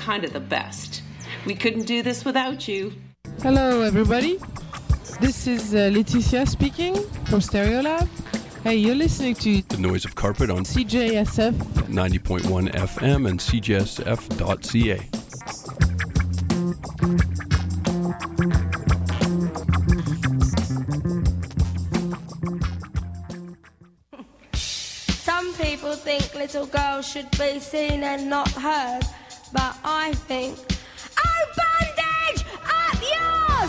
kind of the best. We couldn't do this without you. Hello, everybody. This is Laetitia speaking from Stereolab. Hey, you're listening to The Noise of Carpet on CJSF 90.1 FM and CJSF.ca. Some people think little girls should be seen and not heard, but I think, oh, bondage, up yours!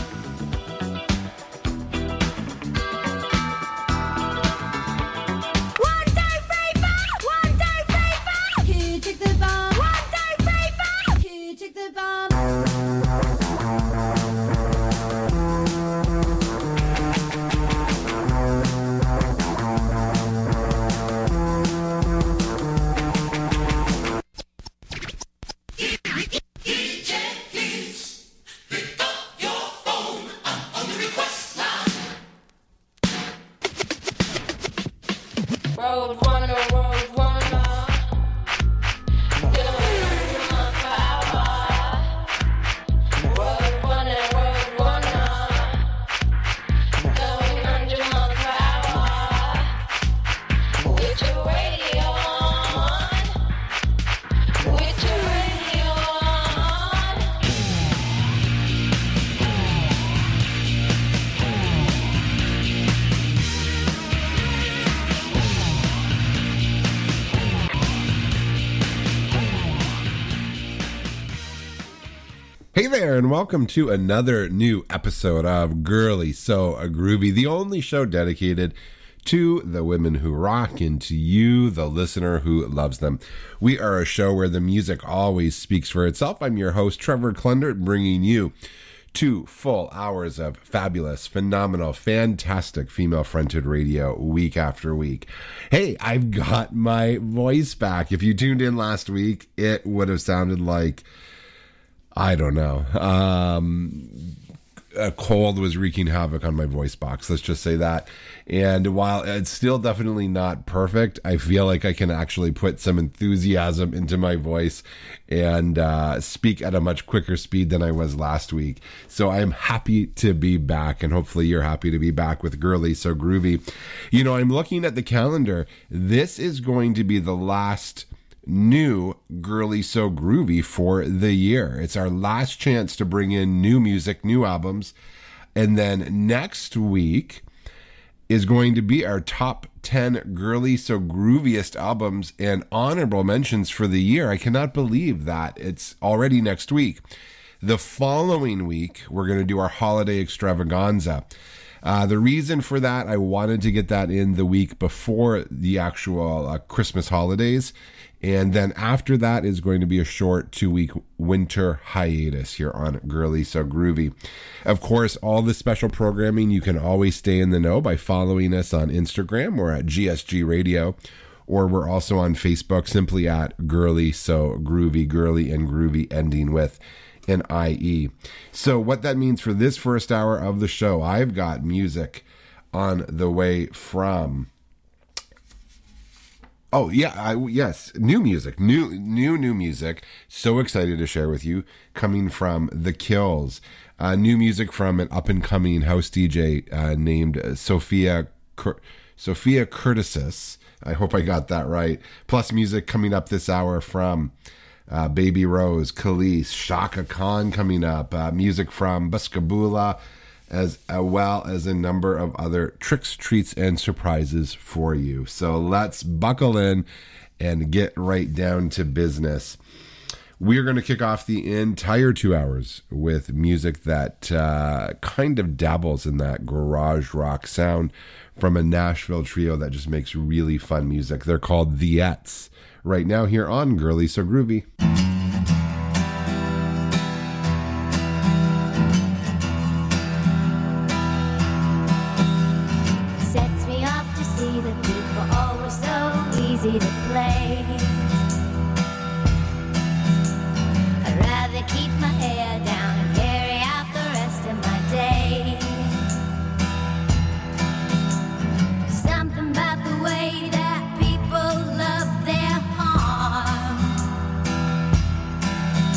One, two, three, four! One, two, three, four! Who took the bomb? One, two, three, four! Who took the bomb? Road runner, road runner. Doing my power. Road runner, going under my power. With your radio on. With your radio on. Hey there, and welcome to another new episode of Girly So Groovy, the only show dedicated to the women who rock and to you, the listener who loves them. We are a show where the music always speaks for itself. I'm your host, Trevor Klundert, bringing you 2 full hours of fabulous, phenomenal, fantastic female-fronted radio week after week. Hey, I've got my voice back. If you tuned in last week, it would have sounded like, I don't know, a cold was wreaking havoc on my voice box. Let's just say that. And while it's still definitely not perfect, I feel like I can actually put some enthusiasm into my voice and speak at a much quicker speed than I was last week. So I'm happy to be back, and hopefully you're happy to be back with Girly So Groovy. You know, I'm looking at the calendar. This is going to be the last new Girly So Groovy for the year. It's our last chance to bring in new music, new albums. And then next week is going to be our top 10 Girly So Grooviest albums and honorable mentions for the year. I cannot believe that it's already next week. The following week, we're going to do our holiday extravaganza. The reason for that, I wanted to get that in the week before the actual Christmas holidays. And then after that is going to be a short 2-week winter hiatus here on Girly So Groovy. Of course, all the special programming, you can always stay in the know by following us on Instagram. We're at GSG Radio, or we're also on Facebook simply at Girly So Groovy, Girly and Groovy ending with an IE. So what that means for this first hour of the show, I've got music on the way from... Oh, yeah, yes, new music, new music. So excited to share with you, coming from The Kills. New music from an up-and-coming house DJ named Sophia Curtisis. I hope I got that right. Plus music coming up this hour from Baby Rose, Khalees, Shaka Khan coming up. Music from Buskabula, as well as a number of other tricks, treats, and surprises for you. So let's buckle in and get right down to business. We're going to kick off the entire 2 hours with music that kind of dabbles in that garage rock sound from a Nashville trio that just makes really fun music. They're called The Ets. Right now here on Girly So Groovy. To play, I'd rather keep my hair down and carry out the rest of my day. Something about the way that people love their harm.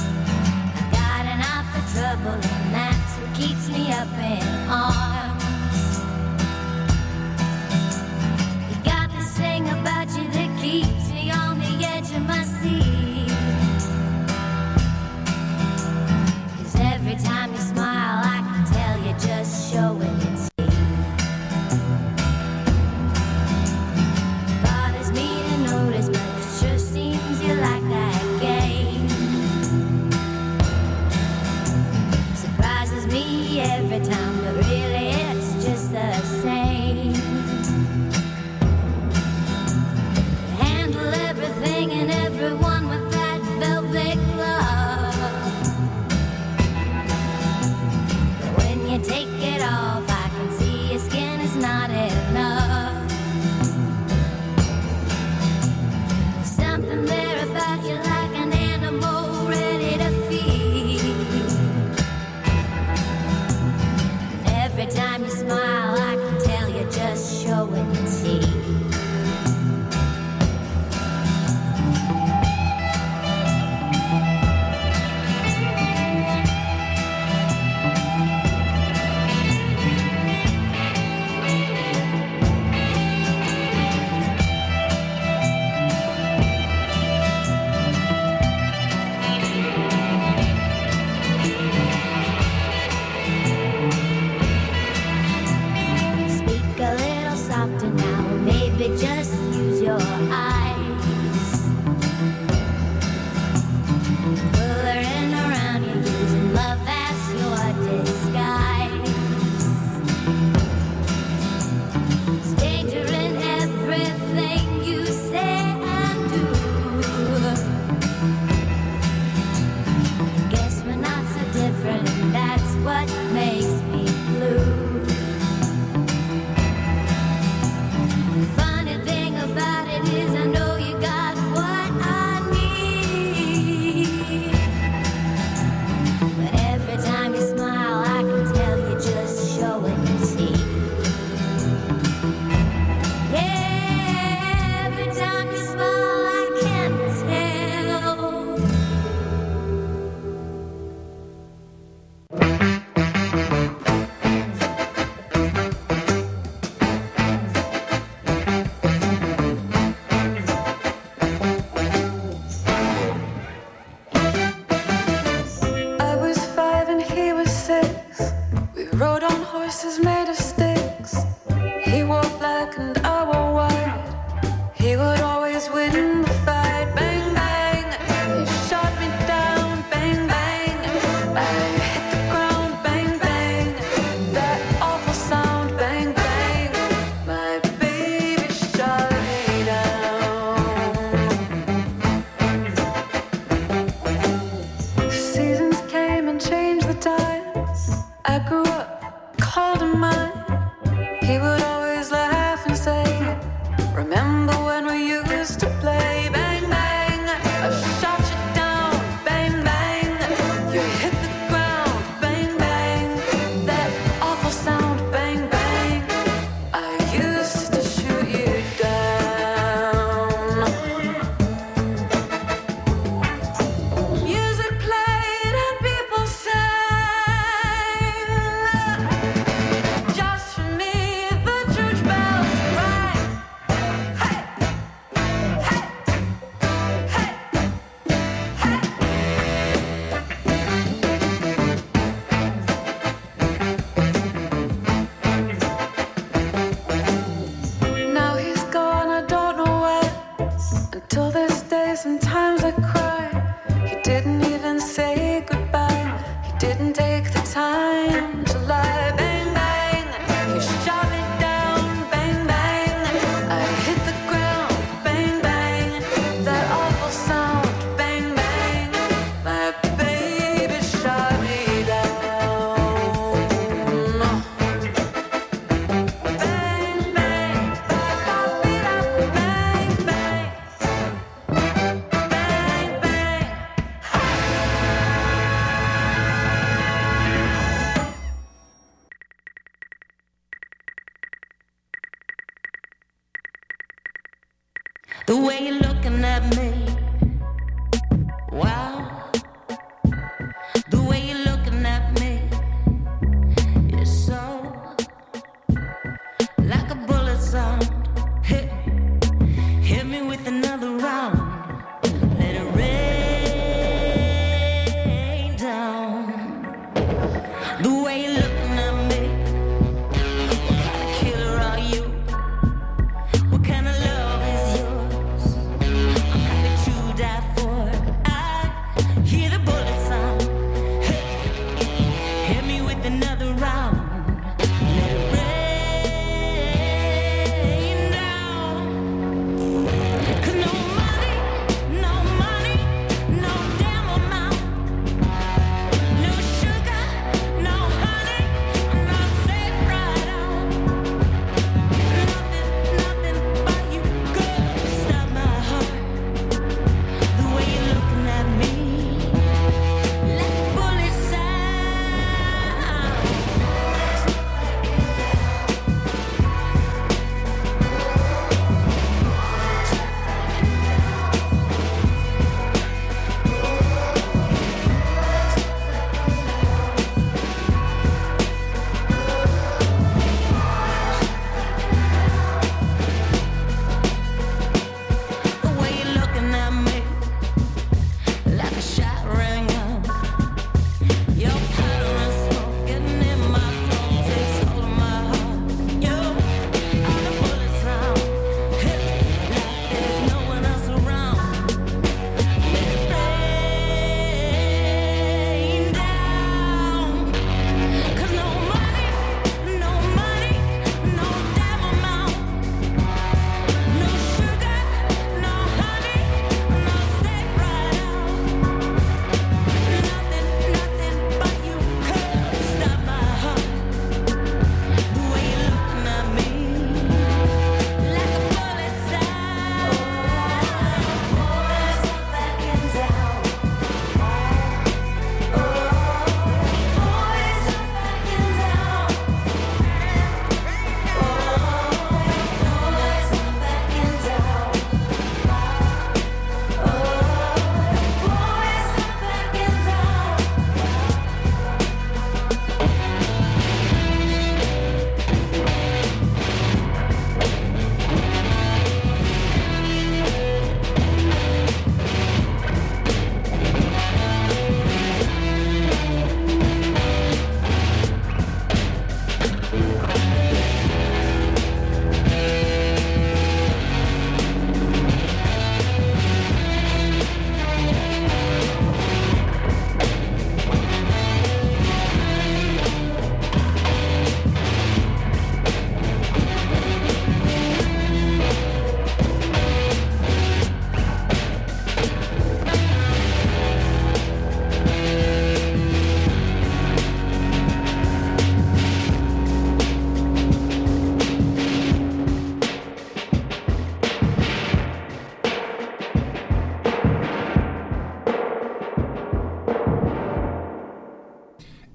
glasses made of sticks. He wore black and I wore white. He would always win the fight. Bang, bang, he shot me down. Bang, bang, I hit the ground. Bang, bang, that awful sound. Bang, bang, my baby shot me down. The seasons came and changed the times. I grew up, called him mine. He would always laugh and say, remember when we used to play? Bang, bang, I shot you down. Bang, bang, you hit the ground. Bang, bang, that awful sound. Bang, bang, I used to shoot you down. Music played and people sang. Just for me, the church bells rang. Hey, hey, hey, hey. Now he's gone, I don't know where. Until this day, sometimes I cry. He didn't even say goodbye. He didn't take the time to lie. Bang, bang, he shot me down. Bang, bang, I hit the ground. Bang, bang, that awful sound. Bang, bang, my baby shot me down. Bang, bang, bang, bang, bang, bang. The way you're looking at me, wow. The way you're looking at me is so like a bullet sound. Hit me with another round. Let it rain down. The way you're looking at me, what kind of killer are you? What kind of love is yours?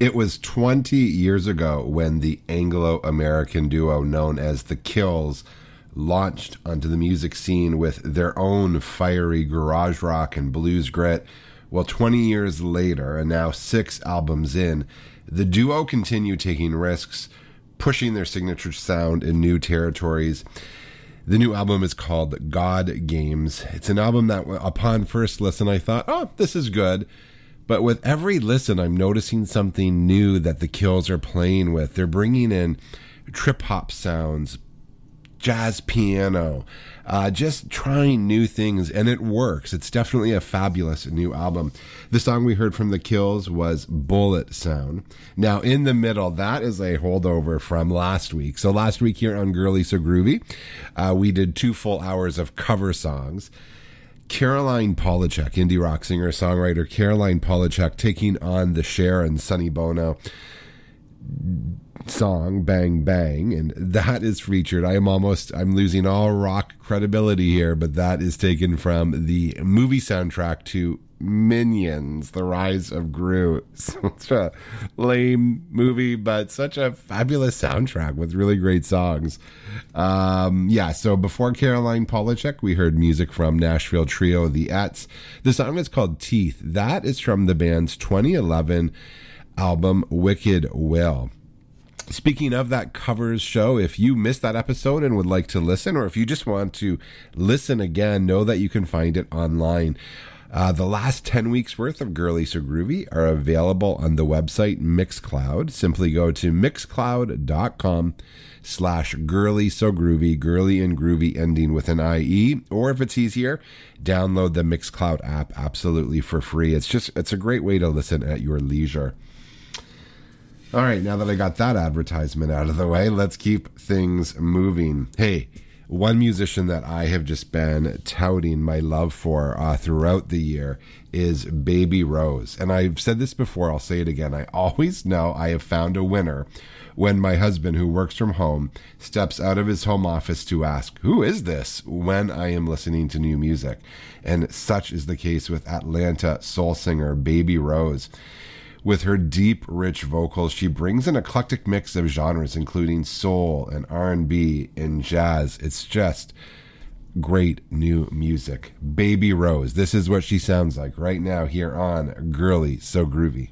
It was 20 years ago when the Anglo-American duo known as The Kills launched onto the music scene with their own fiery garage rock and blues grit. Well, 20 years later, and now 6 albums in, the duo continue taking risks, pushing their signature sound in new territories. The new album is called God Games. It's an album that, upon first listen, I thought, oh, this is good. But with every listen, I'm noticing something new that the Kills are playing with. They're bringing in trip-hop sounds, jazz piano, just trying new things, and it works. It's definitely a fabulous new album. The song we heard from the Kills was Bullet Sound. Now, in the middle, that is a holdover from last week. So last week here on Girly So Groovy, we did 2 full hours of cover songs. Caroline Polachek, indie rock singer, songwriter Caroline Polachek, taking on the Cher and Sonny Bono song Bang Bang, and that is featured. I'm losing all rock credibility here, but that is taken from the movie soundtrack to Minions, The Rise of Gru. Such a lame movie, but such a fabulous soundtrack with really great songs. So before Caroline Polachek, we heard music from Nashville trio The Ets. The song is called Teeth. That is from the band's 2011 album Wicked Will. Speaking of that covers show, if you missed that episode and would like to listen, or if you just want to listen again, know that you can find it online. The last 10 weeks worth of Girly So Groovy are available on the website Mixcloud. Simply go to mixcloud.com/Girly So Groovy, girly and groovy ending with an IE. Or if it's easier, download the Mixcloud app absolutely for free. It's a great way to listen at your leisure. All right, now that I got that advertisement out of the way, let's keep things moving. Hey, one musician that I have just been touting my love for throughout the year is Baby Rose. And I've said this before, I'll say it again. I always know I have found a winner when my husband, who works from home, steps out of his home office to ask, who is this, when I am listening to new music. And such is the case with Atlanta soul singer Baby Rose. With her deep, rich vocals, she brings an eclectic mix of genres, including soul and R&B and jazz. It's just great new music. Baby Rose. This is what she sounds like right now here on Girly So Groovy.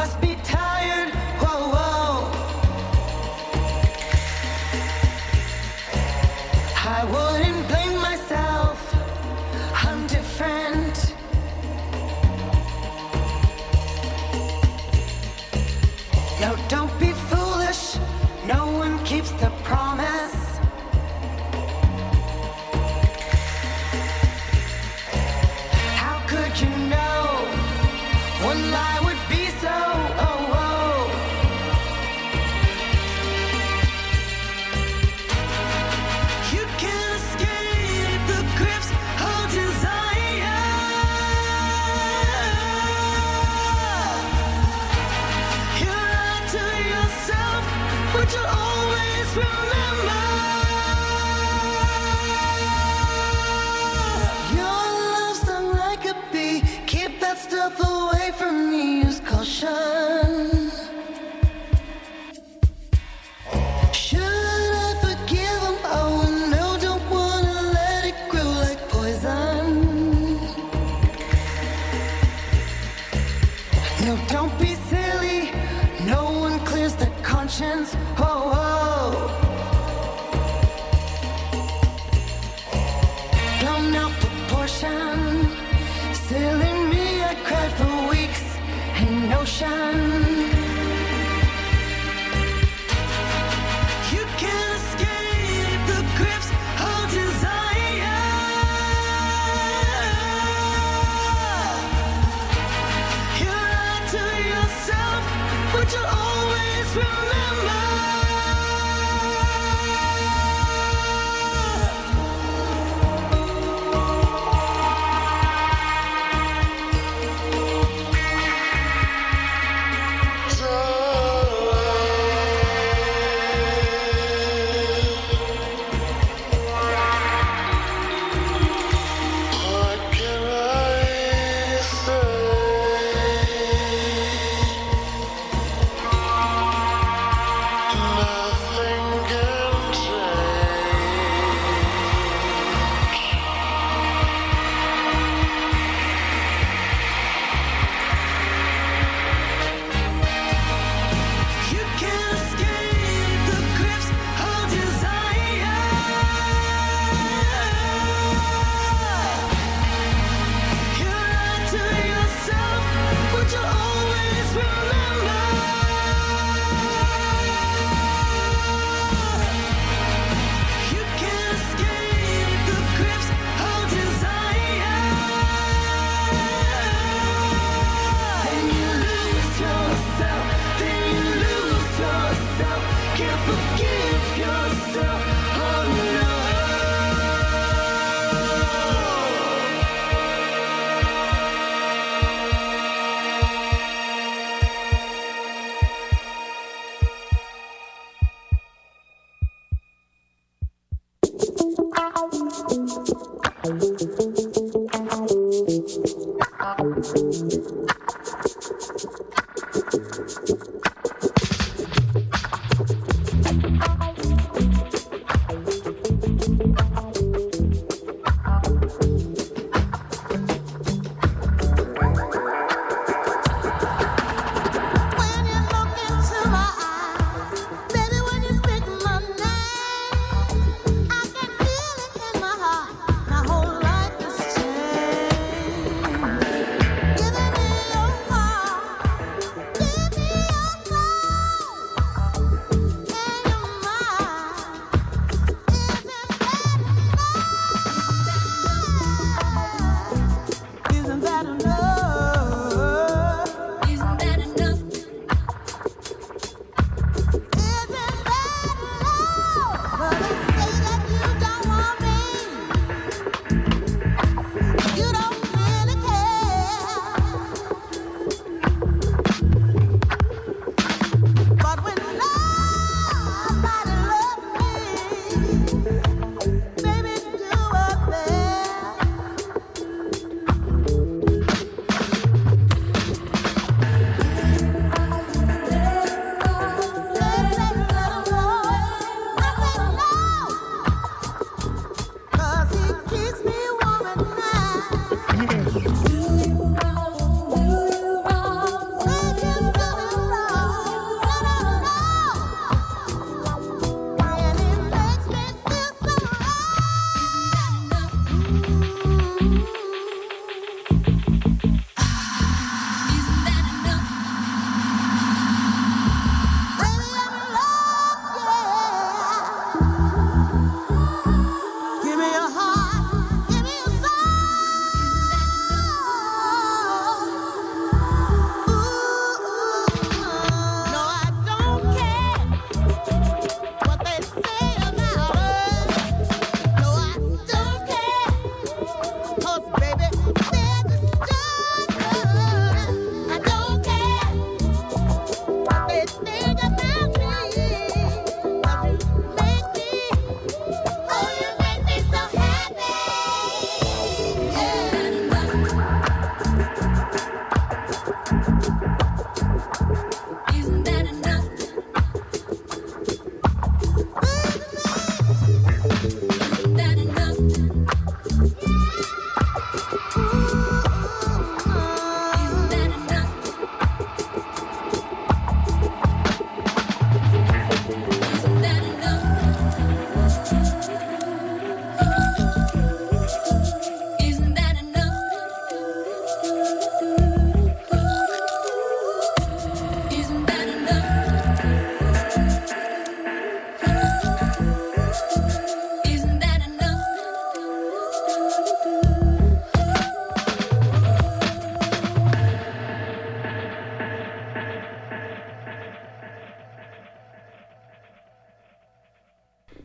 must be tired. Whoa, whoa. I wouldn't blame myself. I'm different. No, don't be foolish. No one keeps the promise. How could you know one lie would be so? Oh, oh. You can't escape the grips of desire. You lie to yourself, but you'll always remember. Your love stung like a bee. Keep that stuff away from me. Use caution. Should I forgive him? Oh no, don't wanna let it grow like poison. No, don't be silly. No one clears the conscience. Oh, oh. Blown out proportion. Silly me, I cried for weeks in ocean. You can't escape the grips of desire. You lie to yourself, but you'll always remember. What can I say?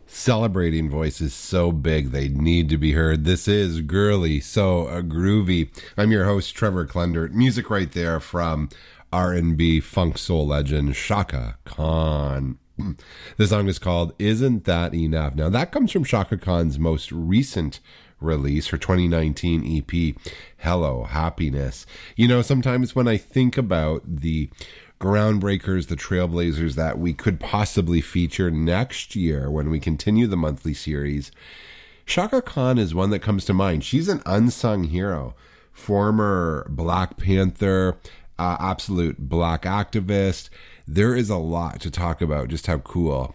celebrating voices so big they need to be heard. This is Girly So Groovy. I'm your host, Trevor Klendert. Music right there from R&B funk soul legend Chaka Khan. The song is called Isn't That Enough? Now, that comes from Chaka Khan's most recent release, her 2019 EP, Hello Happiness. You know, sometimes when I think about the groundbreakers, the trailblazers that we could possibly feature next year when we continue the monthly series, Chaka Khan is one that comes to mind. She's an unsung hero, former Black Panther, absolute black activist. There is a lot to talk about just how cool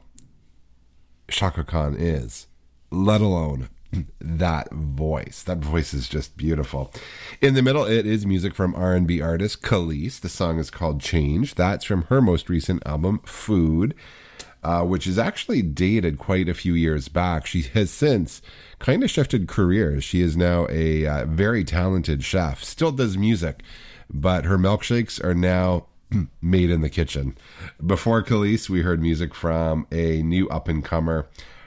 Chaka Khan is, let alone that voice. That voice is just beautiful. In the middle, it is music from R&B artist Kelis. The song is called Change. That's from her most recent album, Food, which is actually dated quite a few years back. She has since kind of shifted careers. She is now a very talented chef, still does music, but her milkshakes are now made in the kitchen. Before Kelis, we heard music from a new up-and-comer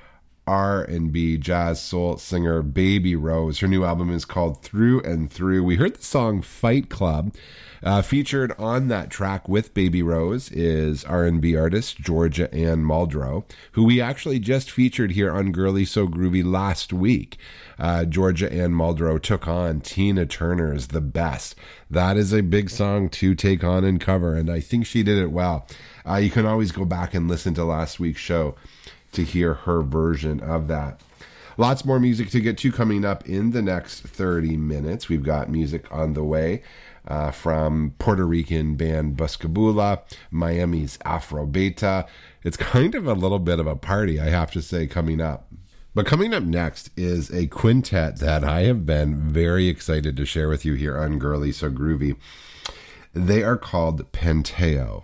R&B jazz soul singer Baby Rose. Her new album is called Through and Through. We heard the song Fight Club. Featured on that track with Baby Rose is R&B artist Georgia Ann Muldrow, who we actually just featured here on Girly So Groovy last week. Georgia Ann Muldrow took on Tina Turner's The Best. That is a big song to take on and cover, and I think she did it well. You can always go back and listen to last week's show to hear her version of that. Lots more music to get to coming up in the next 30 minutes. We've got music on the way from Puerto Rican band Buscabula, Miami's Afro Beta. It's kind of a little bit of a party, I have to say, coming up. But coming up next is a quintet that I have been very excited to share with you here on Girly So Groovy. They are called Panteo,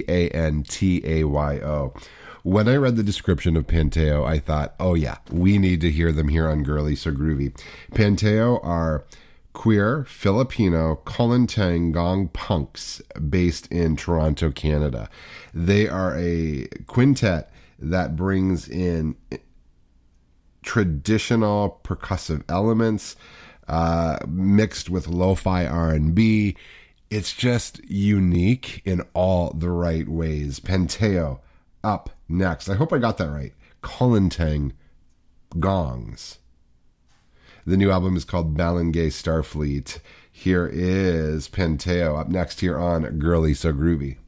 Pantao. When I read the description of Panteo, I thought, oh yeah, we need to hear them here on Girly So Groovy. Panteo are queer Filipino Kolintang gong punks based in Toronto, Canada. They are a quintet that brings in traditional percussive elements mixed with lo-fi R&B. It's just unique in all the right ways. Panteo up next. I hope I got that right. Kolintang gongs. The new album is called Balangay Starfleet. Here is Panteo up next here on Girly So Groovy.